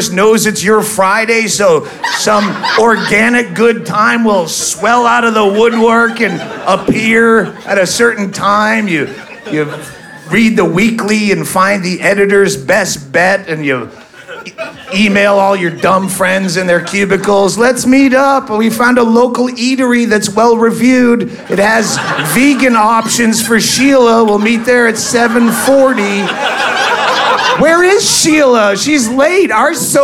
knows it's your Friday, so some organic good time will swell out of the woodwork and appear at a certain time. You read the weekly and find the editor's best bet, and you email all your dumb friends in their cubicles. Let's meet up. We found a local eatery that's well reviewed. It has vegan options for Sheila. We'll meet there at 7:40. Where is Sheila? She's late. Our